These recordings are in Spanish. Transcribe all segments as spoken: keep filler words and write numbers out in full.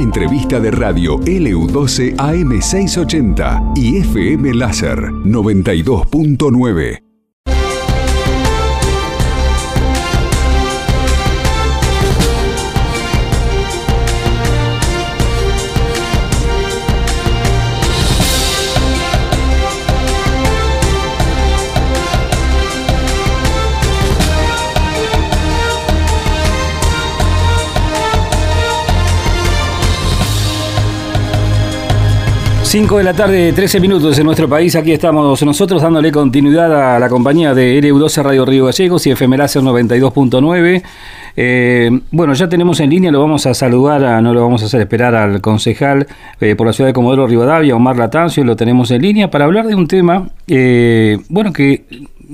entrevista de radio L U doce A M seiscientos ochenta y F M Láser noventa y dos punto nueve. cinco de la tarde, trece minutos en nuestro país. Aquí estamos nosotros dándole continuidad a la compañía de L U doce Radio Río Gallegos y F M Láser noventa y dos punto nueve. Eh, bueno, ya tenemos en línea, lo vamos a saludar, a, no lo vamos a hacer esperar al concejal eh, por la ciudad de Comodoro Rivadavia, Omar Latancio, lo tenemos en línea para hablar de un tema, eh, bueno, que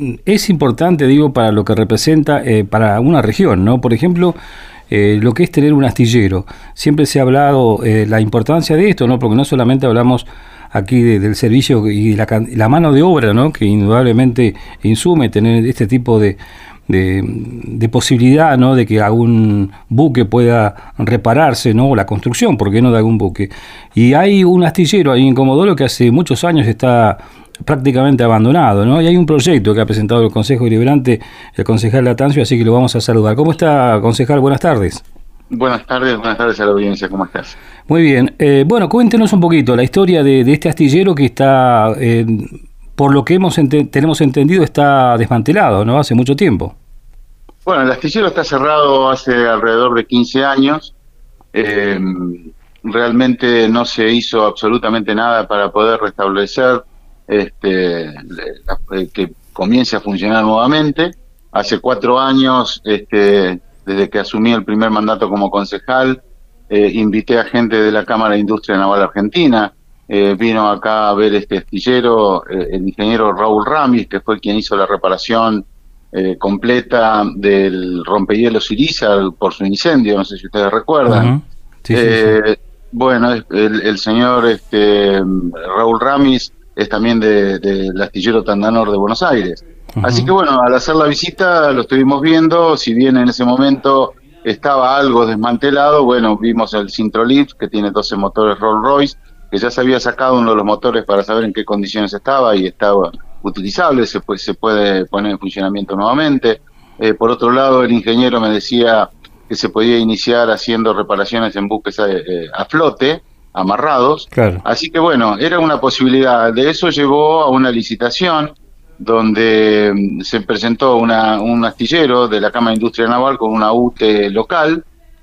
es importante, digo, para lo que representa eh, para una región, ¿no? Por ejemplo, Eh, lo que es tener un astillero. Siempre se ha hablado eh, la importancia de esto, ¿no? Porque no solamente hablamos aquí de, del servicio y la, la mano de obra, ¿no? Que indudablemente insume tener este tipo de, de, de posibilidad, ¿no? De que algún buque pueda repararse, ¿no? O la construcción, ¿por qué no de algún buque? Y hay un astillero ahí en Comodoro que hace muchos años está prácticamente abandonado, ¿no? Y hay un proyecto que ha presentado el Consejo Deliberante, el concejal Latancio, así que lo vamos a saludar. ¿Cómo está, concejal? Buenas tardes. Buenas tardes, buenas tardes a la audiencia, ¿cómo estás? Muy bien. Eh, bueno, cuéntenos un poquito la historia de, de este astillero que está, eh, por lo que hemos ente- tenemos entendido, está desmantelado, ¿no? Hace mucho tiempo. Bueno, el astillero está cerrado hace alrededor de quince años. Eh, realmente no se hizo absolutamente nada para poder restablecer Este, que comience a funcionar nuevamente. Hace cuatro años, este, desde que asumí el primer mandato como concejal, eh, invité a gente de la Cámara de Industria Naval Argentina, eh, vino acá a ver este astillero, eh, el ingeniero Raúl Ramis, que fue quien hizo la reparación eh, completa del rompehielos Irizar por su incendio, no sé si ustedes recuerdan. Uh-huh. Sí, eh, sí, sí. Bueno, el, el señor este, Raúl Ramis es también del de, de astillero Tandanor de Buenos Aires. Uh-huh. Así que bueno, al hacer la visita lo estuvimos viendo, si bien en ese momento estaba algo desmantelado, bueno, vimos el Sintrolift, que tiene doce motores Rolls Royce, que ya se había sacado uno de los motores para saber en qué condiciones estaba y estaba utilizable, se puede, se puede poner en funcionamiento nuevamente. Eh, por otro lado, el ingeniero me decía que se podía iniciar haciendo reparaciones en buques a, eh, a flote, amarrados, claro. Así que bueno, era una posibilidad. De eso llevó a una licitación donde se presentó una, un astillero de la Cámara de Industria Naval con una U T E local,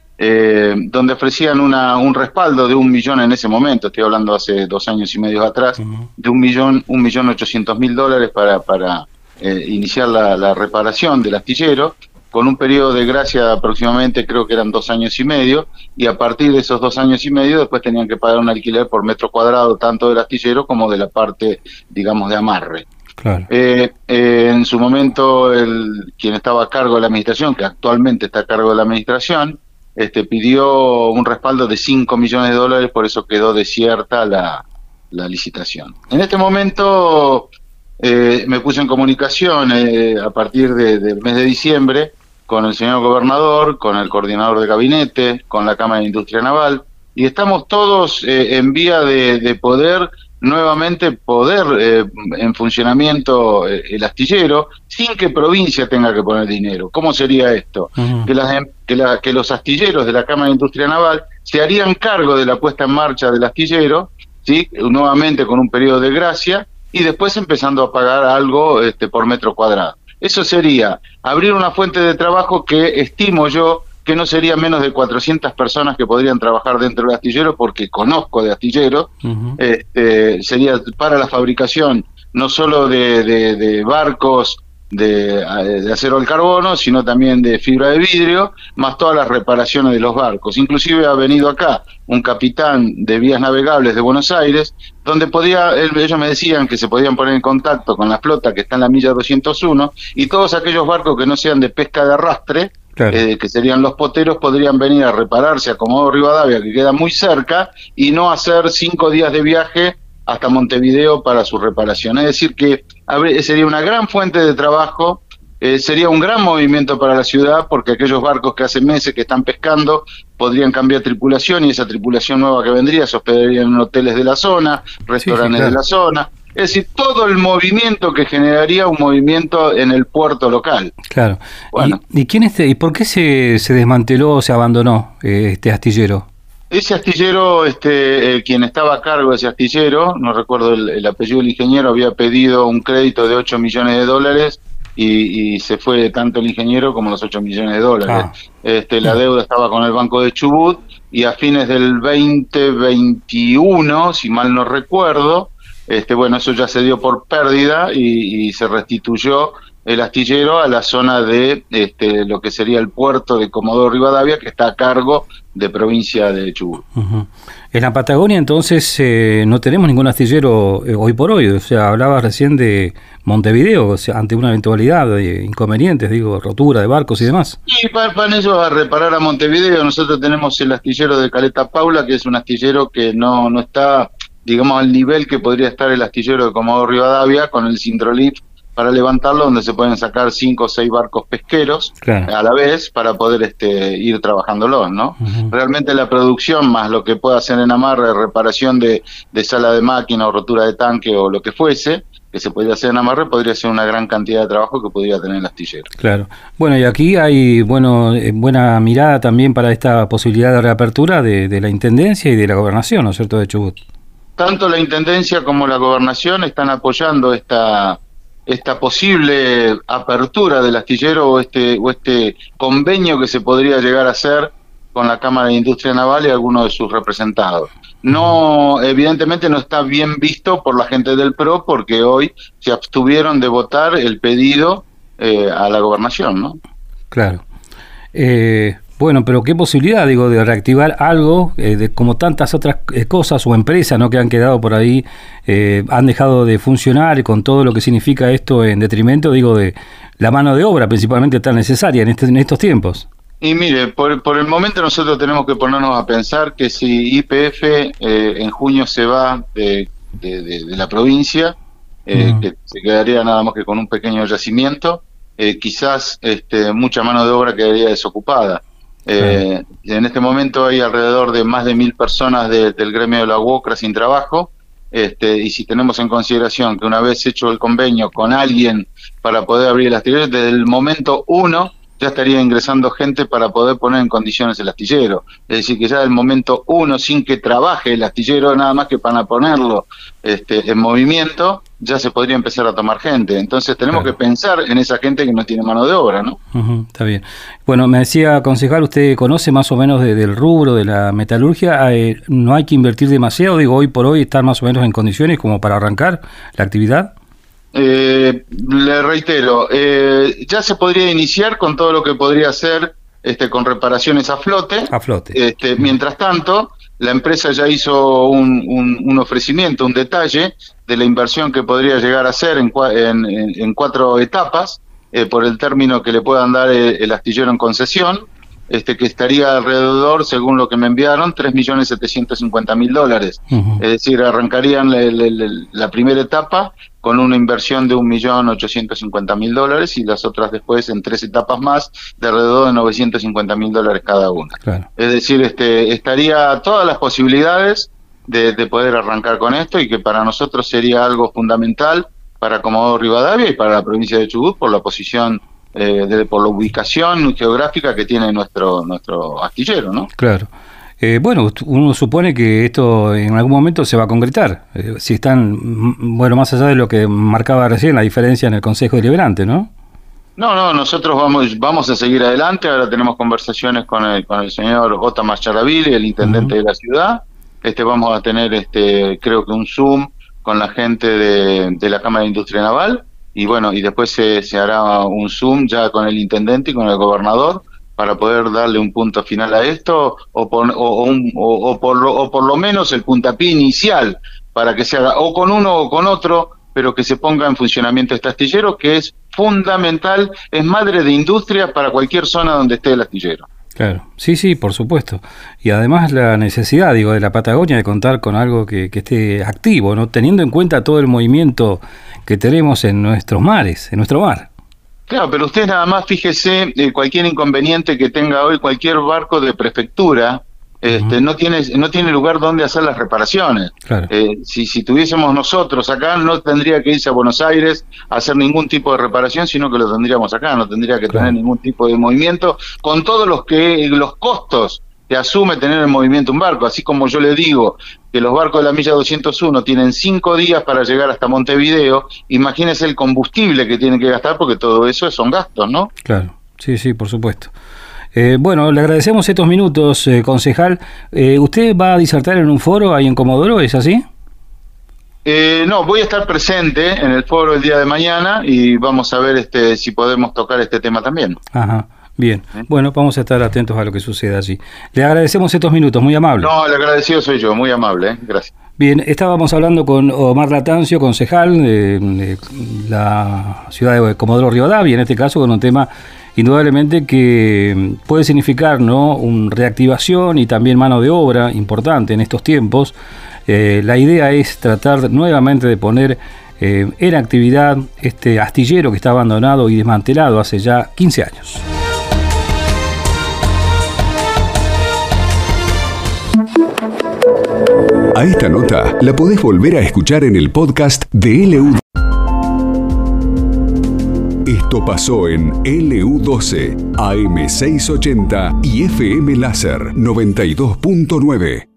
eh, donde ofrecían una, un respaldo de un millón en ese momento, estoy hablando hace dos años y medio atrás, uh-huh. de un millón, un millón ochocientos mil dólares para, para eh, iniciar la, la reparación del astillero, con un periodo de gracia aproximadamente, creo que eran dos años y medio, y a partir de esos dos años y medio después tenían que pagar un alquiler por metro cuadrado, tanto del astillero como de la parte, digamos, de amarre. Claro. Eh, eh, en su momento, el quien estaba a cargo de la administración, que actualmente está a cargo de la administración, este, pidió un respaldo de cinco millones de dólares, por eso quedó desierta la, la licitación. En este momento eh, me puse en comunicación eh, a partir de, del mes de diciembre con el señor gobernador, con el coordinador de gabinete, con la Cámara de Industria Naval, y estamos todos eh, en vía de, de poder nuevamente poder eh, en funcionamiento eh, el astillero sin que provincia tenga que poner dinero. ¿Cómo sería esto? Uh-huh. Que, las, que, la, que los astilleros de la Cámara de Industria Naval se harían cargo de la puesta en marcha del astillero, ¿sí? Nuevamente con un periodo de gracia, y después empezando a pagar algo este, por metro cuadrado. Eso sería abrir una fuente de trabajo que estimo yo que no sería menos de cuatrocientas personas que podrían trabajar dentro del astillero, porque conozco de astilleros. Uh-huh. este, sería para la fabricación no solo de, de, de barcos de, de acero al carbono, sino también de fibra de vidrio, más todas las reparaciones de los barcos. Inclusive ha venido acá un capitán de vías navegables de Buenos Aires, donde podía, ellos me decían que se podían poner en contacto con la flota que está en la milla doscientos uno, y todos aquellos barcos que no sean de pesca de arrastre, claro. eh, que serían los poteros, podrían venir a repararse a Comodoro Rivadavia, que queda muy cerca, y no hacer cinco días de viaje hasta Montevideo para su reparación. Es decir que sería una gran fuente de trabajo eh, sería un gran movimiento para la ciudad, porque aquellos barcos que hace meses que están pescando podrían cambiar tripulación, y esa tripulación nueva que vendría se hospedaría en hoteles de la zona, restaurantes sí, sí, claro. de la zona. Es decir, todo el movimiento que generaría un movimiento en el puerto local. Claro. Bueno. ¿Y, y quién este, y por qué se, se desmanteló o se abandonó eh, este astillero? Ese astillero, este, eh, quien estaba a cargo de ese astillero, no recuerdo el, el apellido del ingeniero, había pedido un crédito de ocho millones de dólares y, y se fue tanto el ingeniero como los ocho millones de dólares. Ah. Este, la deuda estaba con el Banco de Chubut, y a fines del veinte veintiuno, si mal no recuerdo, este, bueno, eso ya se dio por pérdida y, y se restituyó el astillero a la zona de este, lo que sería el puerto de Comodoro Rivadavia, que está a cargo de provincia de Chubut. Uh-huh. En la Patagonia, entonces, eh, no tenemos ningún astillero eh, hoy por hoy. O sea, hablabas recién de Montevideo, o sea, ante una eventualidad de inconvenientes, digo, rotura de barcos y demás. Y para, para eso, a reparar a Montevideo, nosotros tenemos el astillero de Caleta Paula, que es un astillero que no, no está, digamos, al nivel que podría estar el astillero de Comodoro Rivadavia, con el Sintrolip para levantarlo, donde se pueden sacar cinco o seis barcos pesqueros claro. a la vez para poder este, ir trabajándolo, ¿no? Uh-huh. Realmente la producción, más lo que pueda hacer en amarre, reparación de, de sala de máquina o rotura de tanque o lo que fuese, que se podría hacer en amarre, podría ser una gran cantidad de trabajo que podría tener el astillero. Claro. Bueno, y aquí hay bueno eh, buena mirada también para esta posibilidad de reapertura de, de la Intendencia y de la Gobernación, ¿no es cierto?, de Chubut. Tanto la Intendencia como la Gobernación están apoyando esta... esta posible apertura del astillero o este o este convenio que se podría llegar a hacer con la Cámara de Industria Naval y algunos de sus representados. No, evidentemente no está bien visto por la gente del P R O, porque hoy se abstuvieron de votar el pedido eh, a la gobernación, ¿no? Claro. Eh... Bueno, pero qué posibilidad, digo, de reactivar algo, eh, de, como tantas otras eh, cosas o empresas, ¿no?, que han quedado por ahí, eh, han dejado de funcionar, con todo lo que significa esto en detrimento, digo, de la mano de obra principalmente tan necesaria en, este, en estos tiempos. Y mire, por, por el momento nosotros tenemos que ponernos a pensar que si Y P F eh, en junio se va de, de, de, de la provincia, eh, mm. que se quedaría nada más que con un pequeño yacimiento, eh, quizás este, mucha mano de obra quedaría desocupada. Eh, en este momento hay alrededor de más de mil personas de, del gremio de la U O C R A sin trabajo, este, y si tenemos en consideración que una vez hecho el convenio con alguien para poder abrir el astillero, desde el momento uno ya estaría ingresando gente para poder poner en condiciones el astillero. Es decir, que ya del momento uno, sin que trabaje el astillero, nada más que para ponerlo este, en movimiento, ya se podría empezar a tomar gente. Entonces tenemos claro. que pensar en esa gente que no tiene mano de obra, ¿no? Uh-huh, está bien. Bueno, me decía, concejal, usted conoce más o menos de, del rubro de la metalurgia. Eh, ¿No hay que invertir demasiado? Digo, hoy por hoy estar más o menos en condiciones como para arrancar la actividad. Eh, le reitero, eh, ya se podría iniciar con todo lo que podría hacer este, con reparaciones a flote. A flote. Este, uh-huh. Mientras tanto, la empresa ya hizo un, un, un ofrecimiento, un detalle de la inversión que podría llegar a hacer en, en, en cuatro etapas, eh, por el término que le puedan dar el, el astillero en concesión, este, que estaría alrededor, según lo que me enviaron, tres millones setecientos cincuenta mil dólares. Uh-huh. Es decir, arrancarían la, la, la primera etapa con una inversión de un millón ochocientos cincuenta mil dólares y las otras después en tres etapas más de alrededor de novecientos cincuenta mil dólares cada una. Claro. Es decir, este, estaría todas las posibilidades de, de poder arrancar con esto, y que para nosotros sería algo fundamental para Comodoro Rivadavia y para la provincia de Chubut por la posición, eh, de, por la ubicación geográfica que tiene nuestro, nuestro astillero, ¿no? Claro. Eh, bueno, uno supone que esto en algún momento se va a concretar, eh, si están, bueno, más allá de lo que marcaba recién, la diferencia en el Consejo Deliberante, ¿no? No, no, nosotros vamos vamos a seguir adelante. Ahora tenemos conversaciones con el, con el señor Ota Macharavili, el intendente uh-huh. de la ciudad. Este, vamos a tener, este, creo que un Zoom con la gente de, de la Cámara de Industria Naval, y bueno, y después se, se hará un Zoom ya con el intendente y con el gobernador, para poder darle un punto final a esto, o por, o, o, un, o, o, por lo, o por lo menos el puntapié inicial, para que se haga o con uno o con otro, pero que se ponga en funcionamiento este astillero, que es fundamental, es madre de industria para cualquier zona donde esté el astillero. Claro, sí, sí, por supuesto. Y además la necesidad, digo, de la Patagonia de contar con algo que, que esté activo, ¿no? Teniendo en cuenta todo el movimiento que tenemos en nuestros mares, en nuestro mar. Claro, pero usted nada más fíjese eh, cualquier inconveniente que tenga hoy cualquier barco de prefectura, este, uh-huh. no tiene no tiene lugar donde hacer las reparaciones. Claro. Eh, si, si tuviésemos nosotros acá, no tendría que irse a Buenos Aires a hacer ningún tipo de reparación, sino que lo tendríamos acá, no tendría que claro. tener ningún tipo de movimiento, con todos los que los costos que asume tener en movimiento un barco. Así como yo le digo que los barcos de la milla doscientos uno tienen cinco días para llegar hasta Montevideo, imagínese el combustible que tienen que gastar, porque todo eso son gastos, ¿no? Claro, sí, sí, por supuesto. Eh, bueno, le agradecemos estos minutos, eh, concejal. Eh, ¿Usted va a disertar en un foro ahí en Comodoro, es así? Eh, no, voy a estar presente en el foro el día de mañana y vamos a ver este si podemos tocar este tema también. Ajá, bien. ¿Eh? Bueno, vamos a estar atentos a lo que suceda allí. Le agradecemos estos minutos, muy amable. No, el agradecido soy yo, muy amable, ¿eh? Gracias. Bien, estábamos hablando con Omar Latancio, concejal de, de la ciudad de Comodoro Rivadavia, en este caso con un tema indudablemente que puede significar, ¿no?, una reactivación y también mano de obra importante en estos tiempos. Eh, la idea es tratar nuevamente de poner eh, en actividad este astillero que está abandonado y desmantelado hace ya quince años. A esta nota la podés volver a escuchar en el podcast de L U. Esto pasó en L U doce, A M seiscientos ochenta y F M Láser noventa y dos punto nueve.